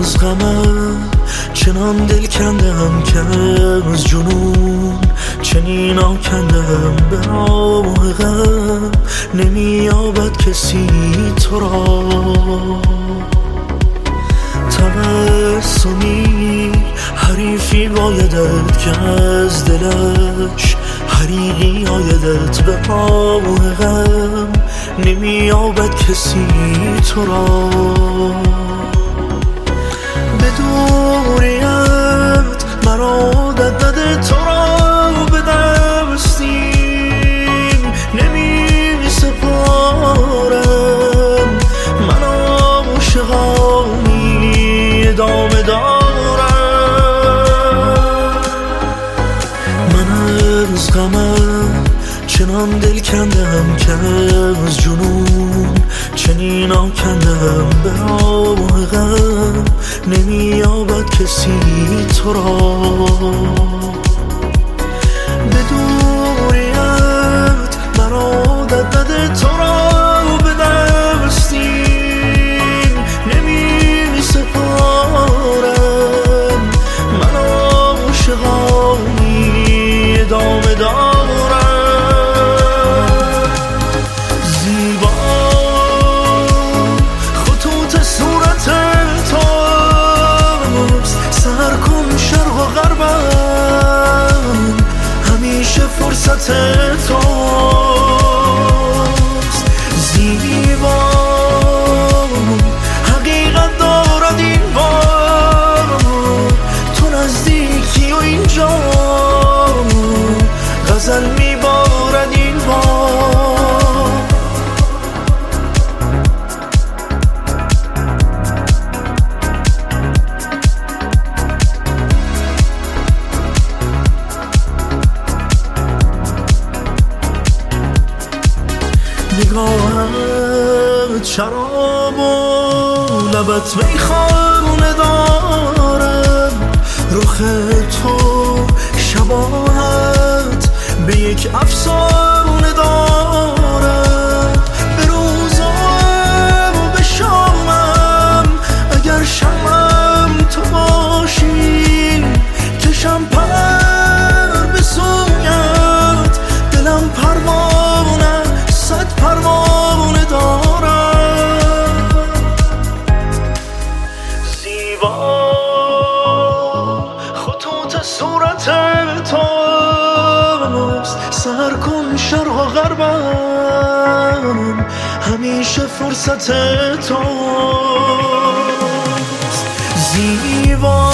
از غمم چنان دل کندم که از جنون چنین آکندم به راه غم نمییابد کسی تو را. تبسمی حریفی بایدت که از دلش حریقی آیدت به راه غم نمییابد کسی تو را. به دوریت مرا عادت نده تو را به دستیم نمی سپارم. من عاشقانی ادامه دارم. من از غمم چنان دل کندم که از جنون چنین آکندم به راه غم نمییابد کسی تو را. به دوریت مرا عادت نده تو را به دستیم نمی سپارم. من عاشقانی ادامه دارم. فرصت توست زیبا حقیقت دارد این بار تو نزدیکی و اینجا غزل میبارد این بار. نگاهت شراب و لبت میخانه دارد. رخ تو شباهت به یک افسانه دارد. به روزم و به شامم اگر شمم تو باشی کشم پر به سویت. دلم پروانه صد پروانه دارم. زیبا خطوط صورت توست. سر کن شرق و غربم همیشه فرصت توست. زیبا